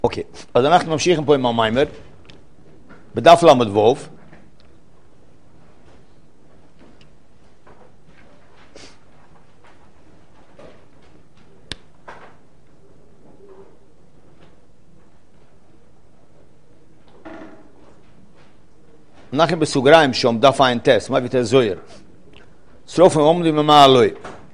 אוקיי, אז אנחנו ממשיכים פה עם המיימר, בדף למד ווב. אנחנו בסוגריים שם דף עין טס, מה ביטה זויר? סרופים עומדים ומה אלוהי.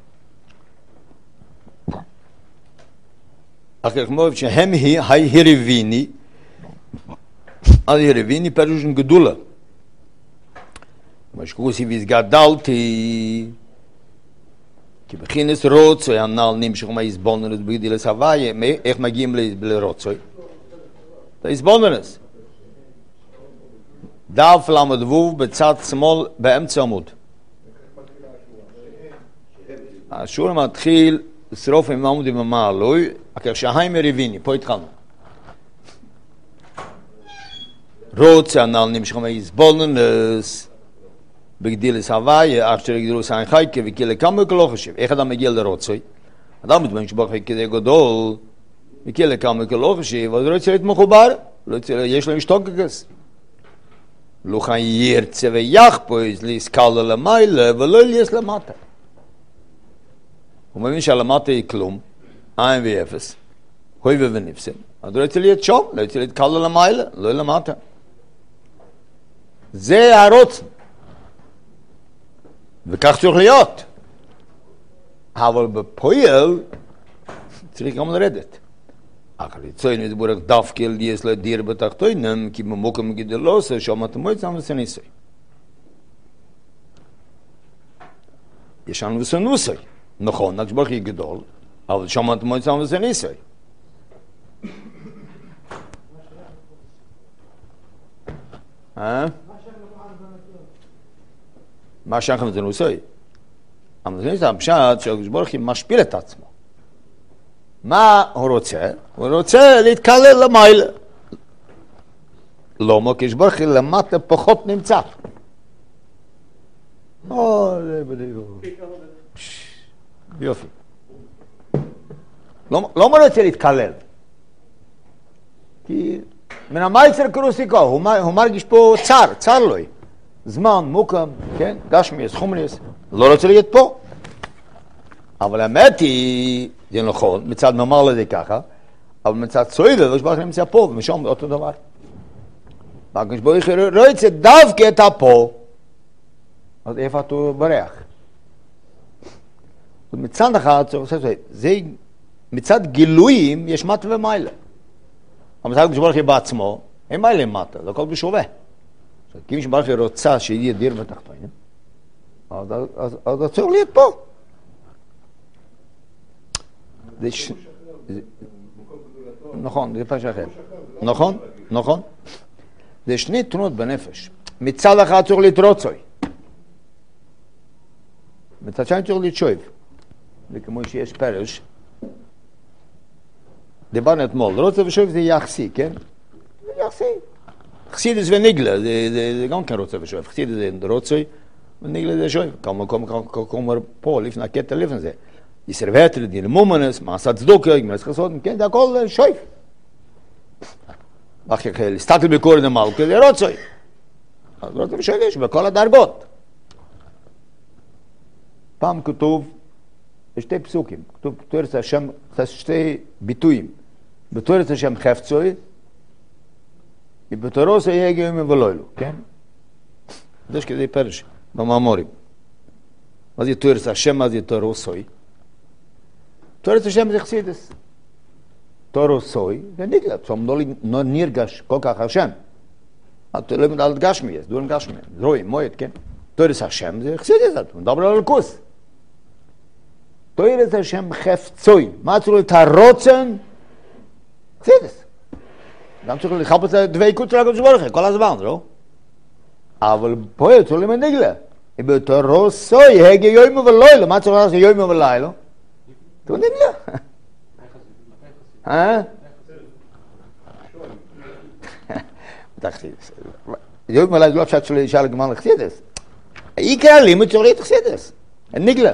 אחר כך מובד שהם היריביני, אז היריביני פירוש גדולה. מה שקורסי והסגדלתי, כי בכינס רוצוי, הנעל נמשך מהאיסבונרס בגדילס הוויה, איך מגיעים לרוצוי? האיסבונרס. דף למד ווב בצד שמאל באמצע עמוד. השור מתחיל שרוף עם עמודים ומה אלוהי, אחר שהיים יריביני, פה התחלנו. רוצה הנעל נמשך מהאיסבונרס בגדילס הוויה, אך שגדילוס אין חייקה וכאלה כמה וכלא חשב. איך אדם מגיע לרוצוי? אדם מתבן שבח כדי גדול, וכאלה כמה וכלא חשב, אז רוצה להיות מחובר, יש להם שטוקקס. לא כאן ירצה ויחפויז להסקל למעלה ולא ליס למטה. הוא מבין שהלמטה היא כלום, אין ואפס, הוי ונפסם. אז הוא רוצה להיות שם, לא רוצה להיות קל למעלה, לא למטה. זה הרוצן. וכך צריך להיות. אבל בפועל צריך גם לרדת. אחר יצוין מדבורך דווקא ליס לדיר בתחתוינם, כי במוקם גדלוסה שם אתם מועצם וסניסוי. יש לנו וסנוסוי. נכון, נקשברך היא גדול, אבל שם אתם מועצם וסניסוי. מה שייך וסנוסוי? המסניסוי הפשט שהקשברך היא משפיל את עצמו. מה הוא רוצה? הוא רוצה להתקלל למעלה. לא, מה כשברכי למטה פחות נמצא. זה בדיוק. יופי. לא מה רוצה להתקלל. כי מן המייצר קרוסיקו, הוא מרגיש פה צר לו. זמן, מוקם, כן? גשמיאס, חומניאס. לא רוצה להיות פה. אבל האמת היא, זה נכון, מצד ממר לזה ככה, אבל מצד סויבר, ושברך נמצא פה, ומשום אותו דבר. והקדוש ברוך הוא רוצה דווקא את הפה, אז איפה אתה בריח? מצד אחד, זה מצד גילויים, יש מטה ומיילה. אבל מצד הקדוש ברוך הוא בעצמו, אין מיילה מטה, זה הכל בשווה. כי אם שברך הוא רוצה שיהיה דיר בתחתונים, אז צריך להיות פה. נכון, זה פרש אחר. נכון. זה שני תנות בנפש. מצד אחד צריך להתרוצוי. מצד שני צריך להתשוב. וכמו שיש פרש, דיברנו אתמול, רוצוי ושוב זה יחסי, כן? זה יחסי. חסידס וניגלה, זה גם כן רוצוי ושוב. חסידס זה רוצוי, וניגלה זה שוב. כמו פה, לפני הקטע לפני זה. ישר ואתר, דין מומנס, מעשה צדוקה, גמרס חסות, כן, זה הכל שויף. אחר כך להסתכל בקורן המלכה, זה רוצוי. אז רוצוי ושוב יש בכל הדרגות. פעם כתוב, שתי פסוקים, כתוב בתורת השם, שתי ביטויים. בתורת השם חפצוי, ובתורות יגיעו מבלוילו, כן? זה שכדי פרש, במאמורים. מה זה תורת השם, מה זה תורוסוי? תורת השם זה חסידס. תורוסוי, זה נגלה, שם לא נרגש כל כך השם. אתה לא מדבר על גשמי, זה דברים גשמי, רואים, מועד, כן? תורת השם זה חסידס, אתה מדבר על הלכוס. תורת השם חפצוי, מה צריך להיות הרוצן? חסידס. גם צריך לחפש את דבקות של הקדוש ברוך הוא, כל הזמן, לא? אבל פה צריך להיות נגלה. בתורוסוי, הגה יוימו ולילה, מה צריך לעשות יוימו ולילה? אתה נגלה. יוימו ולילה זה לא פשט של אישה לגמר לחסידס. עיקר הלימוד צריך להיות חסידס. נגלה.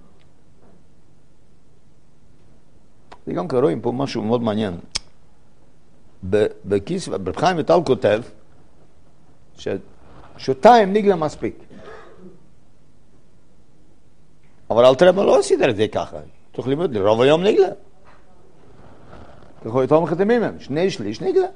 זה גם כרואים פה משהו מאוד מעניין. בכיס, ברב חיים ויטל כותב, ששותיים נגלה מספיק. אבל אל תראה לא סידר את זה ככה. צריך ללמוד לרוב היום נגלה. ככה יותר מחתמים הם, 2/3 נגלה.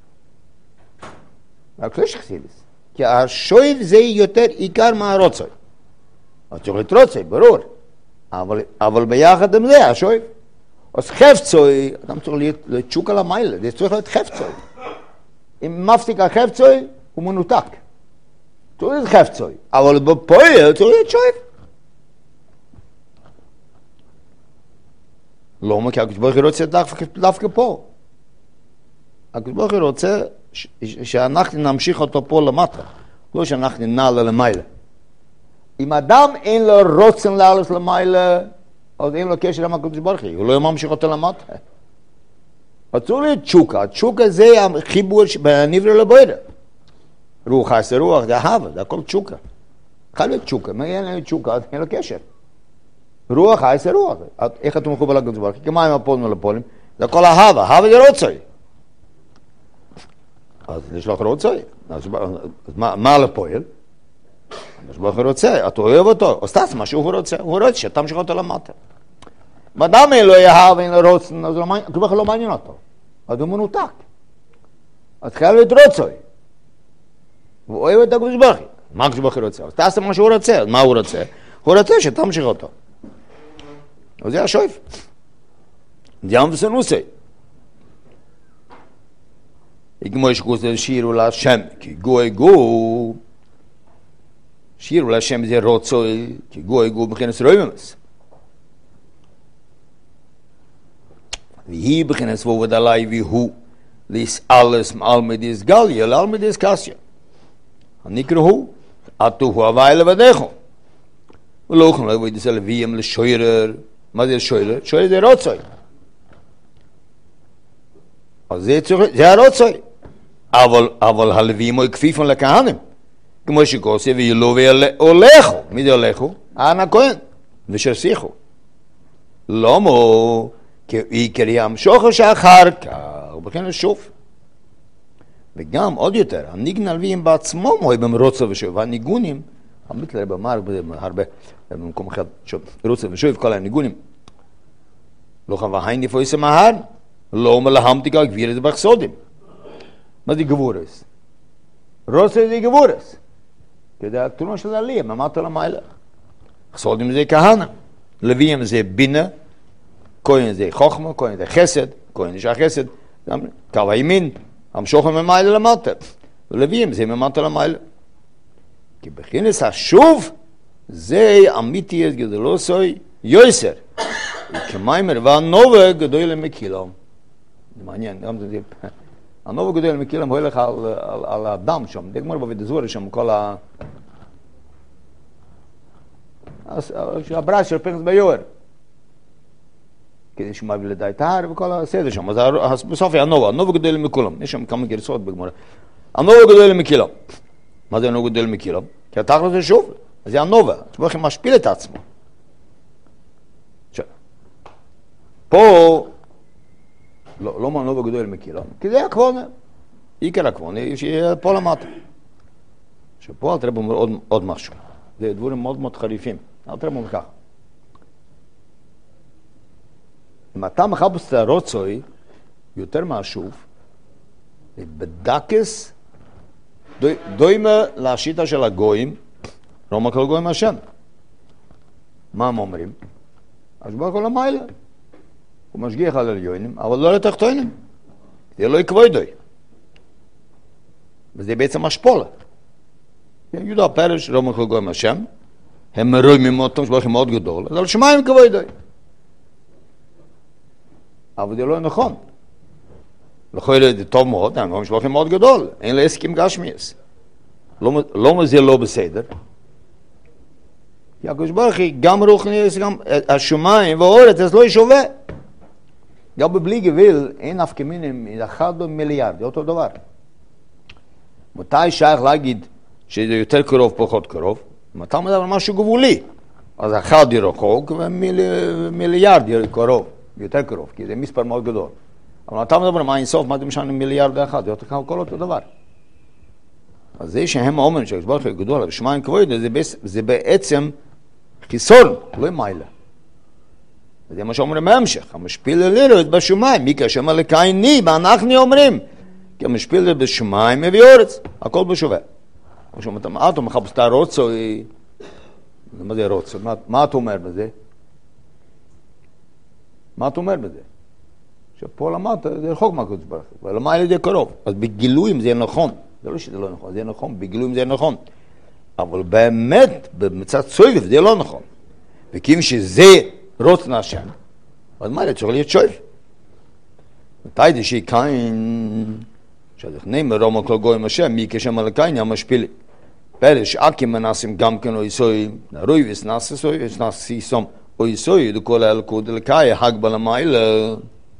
רק לא יש חסידס. כי השויב זה יותר עיקר מהרוצוי. אז צריך לתרוצוי, ברור. אבל ביחד עם זה, השויב. אז חפצוי, אדם צריך לתשוק על המיילה, זה צריך להיות חפצוי. אם מפסיק החפצוי, הוא מנותק. צריך להיות חפצוי. אבל בפועל צריך להיות שויב. לא, כי הקדוש ברוך הוא רוצה דווקא פה. הקדוש ברוך הוא רוצה שאנחנו נמשיך אותו פה למטה, לא שאנחנו נעלה למעלה. אם אדם אין לו רוצן לעלות למעלה, אז אין לו קשר עם הקדוש ברוך הוא לא ממשיך אותו למטה. אסור להיות תשוקה, תשוקה זה החיבור בנברא לבורא. רוח עשה רוח, זה אהבה, זה הכל תשוקה. חייב להיות תשוקה, מה אין לו תשוקה, אין לו קשר. רוח עשה רוח, איך אתה מחובר לקדוש ברוך הוא? כמה עם הפולים ולפולים? זה הכל אהבה, אהבה זה רוצוי. אז יש לך רוצוי, אז מה לפועל? הקדוש ברוך הוא רוצה, אתה אוהב אותו, אז תעשה מה שהוא רוצה, הוא רוצה שתמשיך אותו למטה. אדם אין לו אהבה, אין לו רוצן, אז הקדוש ברוך הוא לא מעניין אותו, אז הוא מנותק. אז חייב להיות רוצוי. הוא אוהב את הקדוש ברוך הוא. מה הקדוש ברוך הוא רוצה? אז תעשה מה שהוא רוצה, אז מה הוא רוצה? הוא רוצה שתמשיך אותו. אז זה השויף. דיין וסנוסי. כמו שכוסה שירו להשם, כי גוי גו, שירו להשם זה רוצוי, כי גוי גו בכנס רוימס. והיא בכנס ועובד עליי והוא, להסעלס מעלמדיס גליה, לעלמדיס קסיה. הנקרא הוא, עטו הוא הוואי לבדךו. ולא יכולים לבוא את זה לוויים לשוירר. מה זה שוירר? שוירר זה רוצוי. אז זה הרוצוי. אבל הלוויים הוא כפיפון לכהנים. כמו שכוסי וילו והולכו. מי זה הולכו? הען הכהן. ושרסיכו. למה? כי עיקר ימשוכו שאחר כך. ובכן לשוף. וגם עוד יותר, הניגן הלוויים בעצמו מוי במרוצו ושוב. והניגונים, המיתלר במר הרבה, במקום אחד, רוצו ושוב, כל הניגונים. לא חווה היין נפויס המהר. לא מלהמתי כך גביר את זה בחסודים. מה זה גבורס? רוצה זה גבורס. כדי התרומה של העלייה, ממטה למעלה. חסודים זה כהנה. לוויים זה בינה, כהן זה חוכמה, כהן זה חסד, כהן זה החסד, קו הימין, המשוכן ממעלה למטה. ולוויים זה ממטה למעלה. כי בכינס השוב, זה אמיתי את גדולוסוי יויסר. כמיימר והנובה גדול למקילום. זה מעניין, גם זה... הנובה גדול למקילום הולך על הדם שם, זה כמו בבית שם, כל ה... הברש של פרנס ביוער. כדי שהוא מביא לדעת ההר וכל הסדר שם, אז בסוף היא הנובה גדול למקילום. יש שם כמה גרסות בגמורה. הנובה גדול למקילום. מה זה הנובה גדול למקילום? כי התחת זה שוב, אז זה הנובה. שבו לכם משפיל את עצמו. פה, לא מנובה גדול מקילום, כי זה הכוונה. עיקר הכוונה, שיהיה פה למטה. שפה אל תראה בו עוד משהו. זה דבורים מאוד מאוד חריפים. אל תראה בו מכך. אם אתה מחפש את הרוצוי, יותר מהשוב, בדקס, דוימה להשיטה של הגויים, לא מקל גויים השם. מה הם אומרים? אז בוא כל המיילה. הוא משגיח על עליונים, אבל לא לתחתונים. זה לא יקבוי דוי. וזה בעצם השפולה. יהודה הפרש, לא מכל גויים השם, הם מרומים אותם, שבחים מאוד גדול, אז על שמיים יקבוי דוי. אבל זה לא נכון. לכל זה טוב מאוד, הם שבחים מאוד גדול, אין לה הסכים גשמיאס. לא זה לא בסדר. כי הקדוש ברוך הוא גם רוחני, גם השמיים והאורץ, אז לא ישווה. גם בבלי גביל, אין אף כמינים, 1 מיליארד, זה אותו דבר. מתי שייך להגיד שזה יותר קרוב, פחות קרוב? מתי מדבר על משהו גבולי? אז 1 רחוק ומיליארד קרוב, יותר קרוב, כי זה מספר מאוד גדול. אבל אתה מדבר מה אינסוף, מה אתם משנה מיליארד אחד, זה כל אותו דבר. אז זה שהם אומרים שהקדוש ברוך הוא גדול בשמיים כבוד, זה בעצם חיסון, לא מיילה. זה מה שאומרים בהמשך, המשפיל ללילות בשמיים, מי כשם אלוקייני, ואנחנו אומרים, כי המשפיל בשמיים מביא אורץ, הכל בשווה. אתה מחפש את הרוצו, מה זה רוצו? מה אתה אומר בזה? מה אתה אומר בזה? שפה למטה זה רחוק מהקדוש ברוך הוא, ולמעלה זה קרוב. אז בגילויים זה נכון, זה לא שזה לא נכון, זה נכון, בגילויים זה נכון. אבל באמת, במצד סויב זה לא נכון. וכיוון שזה רוצן השם, אז מה צריך להיות שואב? מתי זה שהיא קיין, שהדכנים מרום כל גויים השם, מי כשם אלוקיין המשפילי. פרש אקים מנסים גם כן אויסויים, נרוי וסנססוי, וסנסיסום אויסוי, דכל האלוקות אלוקאי, הגבל המיילה.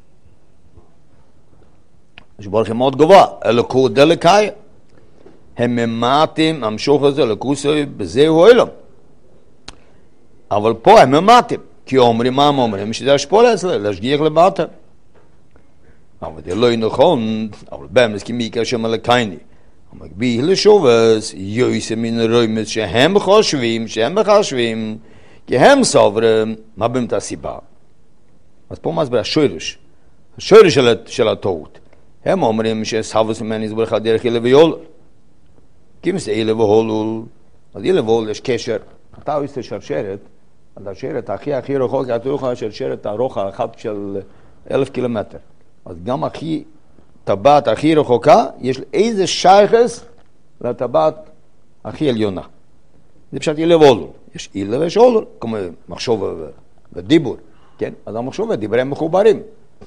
שברוך מאוד גבוה, אלוקות דלקאי, הם ממעטים, המשוך הזה, אלוקוסוי, בזהו אילום. אבל פה הם ממעטים, כי אומרים מה הם אומרים, שזה השפול אצלה, להשגיח לבטה. אבל זה לא נכון, אבל באמת כמי כשם אלוקייני. המקביל לשובס, יויסה מן הרוימס שהם מחשבים, כי הם סוברים, מה באמת הסיבה? אז פה מסבר השורש של הטעות. הם אומרים שסבוס ממני יזברך הדרך אילה ויולול. כי זה אילה והולול, אז אילה והולול יש קשר. אתה עושה שרשרת, אז השרשרת הכי רחוק, אתה יכול לשרשרת ארוכה אחת של 1,000 קילומטר. אז גם טבעת הכי רחוקה, יש איזה שייכס לטבעת הכי עליונה. זה פשוט אילה והולול. יש אילה ויש הולול, כמו מחשוב ודיבור. כן? אז המחשוב ודיבור הם מחוברים.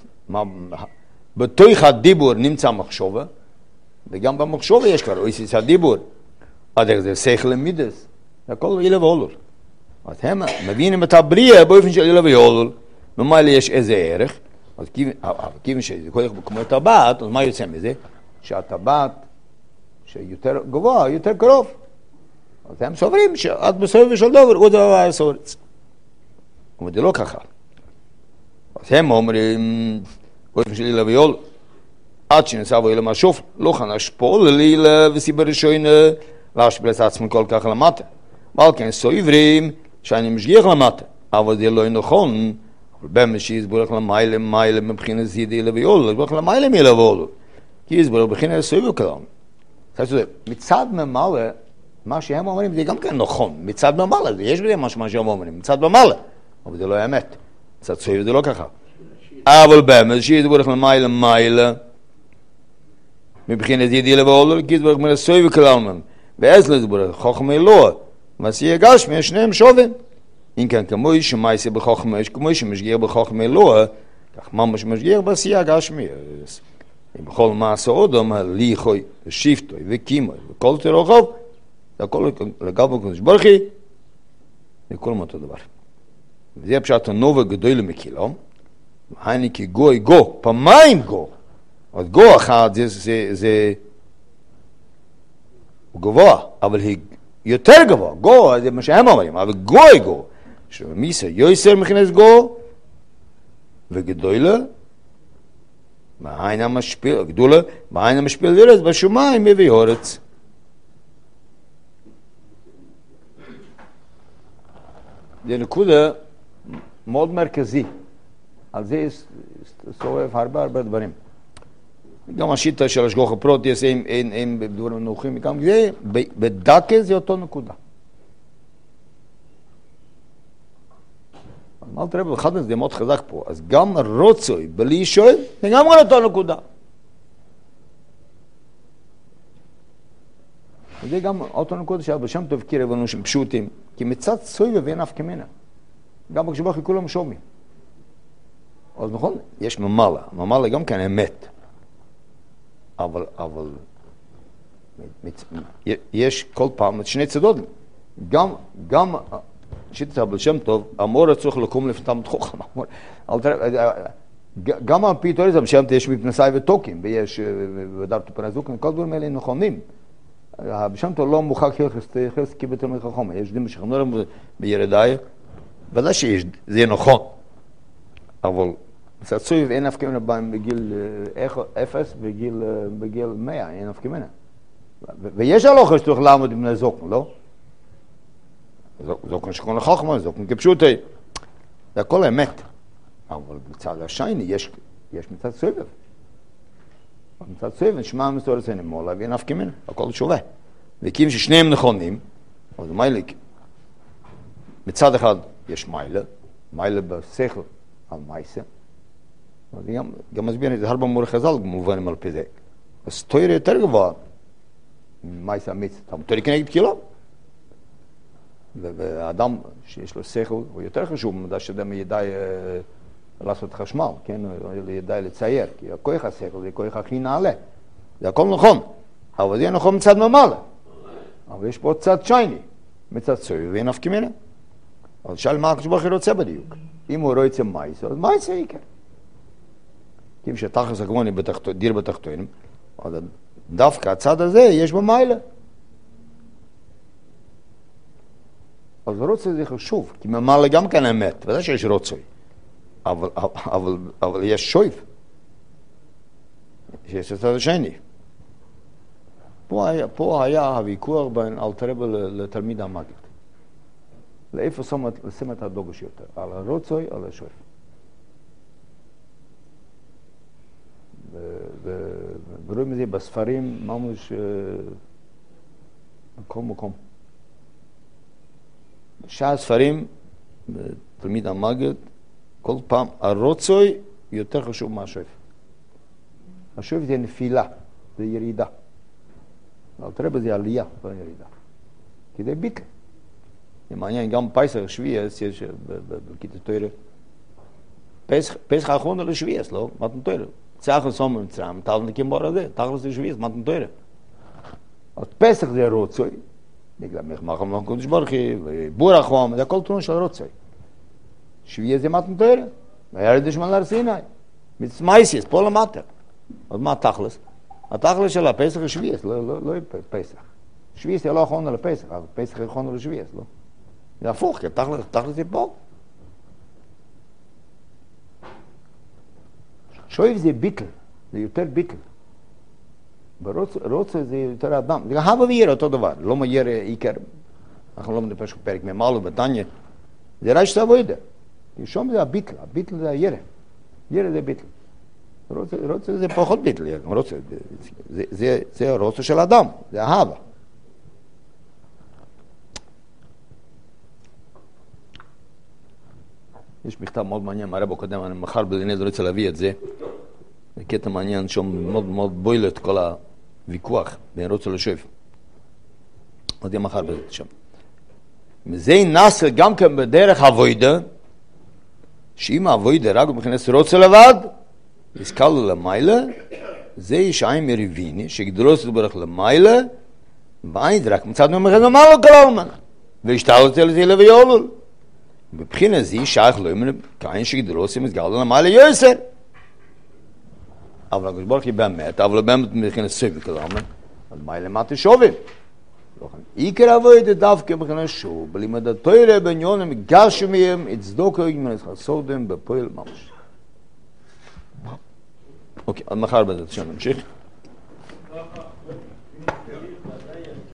בתוך הדיבור נמצא מחשוב, וגם במחשוב יש כבר אויסיס הדיבור. אז זה שכל מידס. זה הכל אילה והולול. אז הם מבינים את הבריאה באופן של אילה והולול. ממילא יש איזה ערך. אז כיוון שזה כל כך כמו טבעת, אז מה יוצא מזה? שהטבעת שיותר גבוה, יותר קרוב. אז הם סוברים שעד בסוף של דבר הוא דבר הסורץ. אבל זה לא ככה. אז הם אומרים, באופן של אילה ויול, עד שנסעבו אילה מהשוף, לא כאן השפול לאילה וסיבה ראשונה, להשפיל את עצמם כל כך למטה. אבל כן סוברים שאני משגיח למטה, אבל זה לא נכון, אבל באמת שיסבורך למיילה מבחינת זיד אילה ויול, יסבורך למיילה מאילה ויול, כי יסבורך מבחינת סויבו כלום. מצד ממלא, מה שהם אומרים זה גם כן נכון, מצד ממלא, יש בזה מה שהם אומרים, מצד ממלא, אבל זה לא אמת, מצד סויבו זה לא ככה. אבל באמת שיסבורך למיילה, מבחינת זיד אילה ויול, כי יסבורך מבחינת סויבו כלום, ואז לסבורך חוכמי לא, ועשייה גשמי, שניהם שובים. אם כן, כמו שמייסה בחוכמה, כמו שמשגיח בחוכמה לא, כך ממש משגיח בעשייה גשמי. בכל מעשה אודם, הליחוי, ושיפטוי, וקימוי, וכל תרוחוב, זה הכל לגבי הקדוש ברוך הוא, וכל אותו דבר. וזה פשוט הנובה גדול למקילו, והייני כי גו, פעמיים גו. אז גו אחד זה גבוה, אבל היא יותר גבוה, גו, זה מה שהם אומרים, אבל גו, שמיסה יויסר מכנס גו, וגדולה, בעין המשפיל, גדולה, בעין המשפיל וירץ, בשומיים מביא אורץ. זה נקודה מאוד מרכזי, על זה סובב הרבה דברים. גם השיטה של השגוח הפרוטיאס, אין בדברים נוחים, גם זה, בדקה זה אותו נקודה. אל תראה באחד מזה מאוד חזק פה, אז גם רוצוי בלי שואל, זה גם אותו נקודה. וזה גם אותו נקודה שהבעל שם טוב קיר הבנו שהם פשוטים, כי מצד סויבה ואין אף כמנה. גם בקשבח כולם שומעים. אז נכון, יש ממלא גם כן אמת. אבל יש כל פעם שני צדות. גם שיטת הבעל שם טוב, המורה צריך לקום לפני תלמיד חכם. גם על פי תורת הבעל שם טוב יש מפנסי ותוקים, ויש ודרת פרזוקים, כל דברים האלה נכונים. הבעל שם טוב לא מוכח יחס כבתלמיד חכם. יש דברים שכנראה בירדאי, ודאי שזה נכון. אבל מצד סויב אין נפקא מינה בהם בגיל 0 בגיל 100, אין נפקא מינה. ויש הלוכה שצריך לעמוד עם זוקן, לא? זוקן שכון לחוכמה, זוקן כפשוטי. זה הכל האמת. אבל בצד השייני יש מצד סויב. מצד סויב נשמע מסורת אין מולה ואין נפקא מינה, הכל שווה. וכיוון ששניהם נכונים, אז מיילה, מצד אחד יש מיילה בשכל על מייסה, אז גם מסביר את זה הרבה מורה חז"ל מובנים על פי זה. אז תורה יותר גבוה מייסה אמיץ, תורה כנגד קילו. והאדם שיש לו שכל הוא יותר חשוב, מדע שאדם ידע לעשות חשמל, כן? ידע לצייר, כי הכוח השכל זה כוח הכי נעלה. זה הכל נכון, אבל זה נכון מצד ממעלה. אבל יש פה צד שייני, מצד סויב ואין נפקא מינה. אבל שאל מה הקדוש ברוך הוא רוצה בדיוק. אם הוא רוצה מייסה, אז מייסה יקר. כי אם שתכלס הכוונה דיר בתחתונים, אז דווקא הצד הזה יש בו מיילה. אז רוצה זה חשוב, כי ממעלה גם כאן אמת, ודאי שיש רוצוי. אבל יש שויב. שיש הצד השני. פה היה הוויכוח בין אלתר רבי לתלמיד המגיד. לאיפה לשים את הדוגש יותר? על הרוצוי או על השויב? ורואים את זה בספרים ממש בכל מקום. בשעה הספרים, בתלמיד המגיד, כל פעם הרוצוי יותר חשוב מהשויב. השויב זה נפילה, זה ירידה. אלתר רבי זה עלייה, לא ירידה. כי זה ביטל. זה מעניין, גם פסח שביעס, יש בכיתה תורה. פסח האחרון על שביעס, לא? מתן תורה. צחל סומר מצרים, תל נקים בור הזה, תכלס זה שביעס, מתן תורה. אז פסח זה רוצוי, בגלל מחמם הקדוש ברוך הוא, ובור החום, זה הכל תלון של רוצוי. שביעס זה מתן תורה. וירד השמן להר סיני. מצמייסיס, פה למטה. אז מה תכלס? התכלס של הפסח הוא שביעס, לא פסח. שביעס זה לא אחרון על הפסח, אבל פסח זה אחרון על שביעס, לא? זה הפוך, כי תכלס זה פה. שויב זה ביטל, זה יותר ביטל. ברוצה זה יותר אדם. זה הווה וירא אותו דבר, לא מירא עיקר. אנחנו לא מדברים פרק ממלא בתניא. זה רעש סבוידה. כי שום זה הביטל זה הירא. ירא זה ביטל. רוצה זה פחות ביטל, זה רוצה של אדם, זה אהבה. יש מכתב מאוד מעניין, מהרב הקודם, אני מחר בלינז רוצה להביא את זה. זה קטע מעניין, שם מאוד מאוד בויל את כל הוויכוח בין רוצה לשויב. עוד יום מחר בזה שם. מזה נעשה גם כן בדרך הווידה, שאם הווידה רק מכנס רוצה לבד, הסקלו למיילה, זה ישעים מריביני, שגדולו סדברך למיילה, בעין רק מצד ממכן ממלו כללמן, והשתלו את זה לביולול. בבחינה זי שייך לא ימנה, כאין שגדולו סדברך למיילה יויסר. אבל הקדוש ברוך הוא באמת, אבל באמת מכנס סובי כללמן, אז מיילה מתי שובים. עיקר עבודה דווקא מכנס שוב, בלימד התורה בעניונים, גשמיים, הצדוקו יגמנס חסודם בפועל ממש. אוקיי, עד מחר בזה, נמשיך.